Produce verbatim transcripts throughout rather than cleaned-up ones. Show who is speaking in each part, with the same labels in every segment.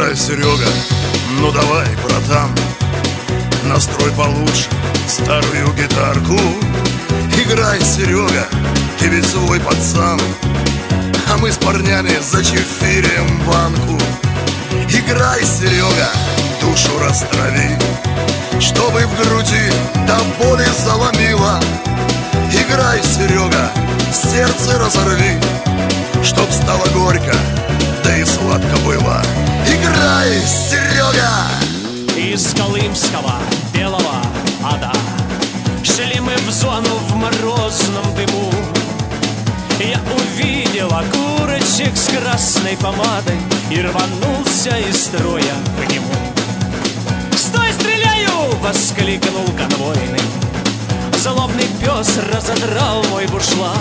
Speaker 1: Играй, Серега, ну давай, братан, настрой получше старую гитарку. Играй, Серега, ты ведь свой пацан, а мы с парнями зачефирим банку. Играй, Серега, душу растрави, чтобы в груди до боли заломило. Играй, Серега, сердце разорви, чтоб стало горько, да и сладко было. Играй, Серега!
Speaker 2: Из колымского белого ада шли мы в зону в морозном дыму. Я увидел окурочек с красной помадой и рванулся из строя к нему. «Стой, стреляю!» — воскликнул конвойный. Злобный пес разодрал мой бушлат.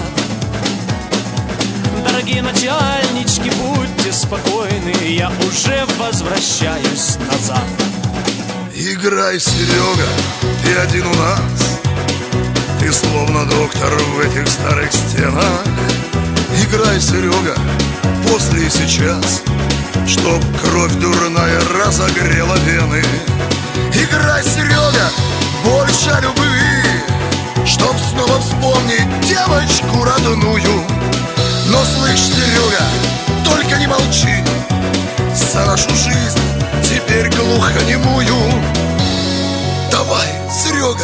Speaker 2: Дорогие начальнички, будьте спокойны, я уже возвращаюсь назад.
Speaker 1: Играй, Серега, ты один у нас, ты словно доктор в этих старых стенах. Играй, Серега, после и сейчас, чтоб кровь дурная разогрела вены. Играй, Серега, больше любви, чтоб снова вспомнить девочку родную. Но слышь, Серега, только не молчи, за нашу жизнь теперь глухонемую. Давай, Серега!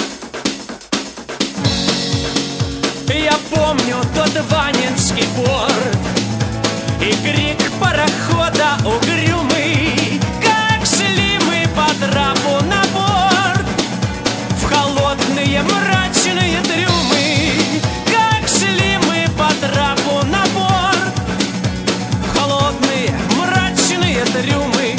Speaker 2: Я помню тот Ванинский порт и крик парохода угрюмый, как шли мы по трапу на борт в холодные мрачные трюмы. Как шли мы по трапу на борт в холодные мрачные трюмы.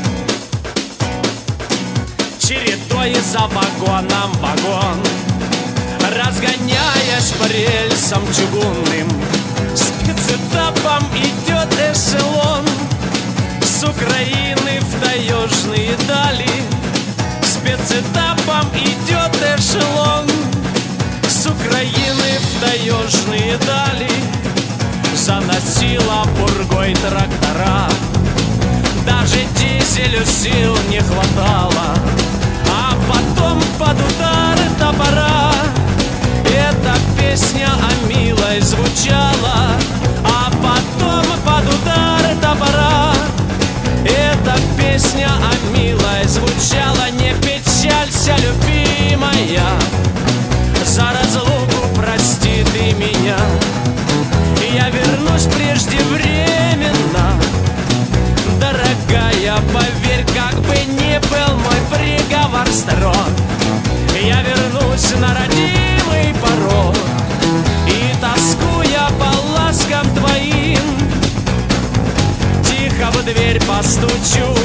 Speaker 2: Чередой за вагоном вагон, разгоняясь по рельсам чугунным, спецэтапом идет эшелон с Украины в таежные дали. Спецэтапом идет эшелон с Украины в таежные дали. Заносила пургой трактора, даже дизелю сил не хватало. А потом под удар топора эта песня о милой звучала. А потом под удар топора эта песня о милой звучала. Не печалься, любимая, за разлуку прости ты меня. Я вернусь преждевременно, дорогая, поверь, как бы ни был мой приговор строг. Я вернусь на родимый порог и, тоскуя по ласкам твоим, тихо в дверь постучу.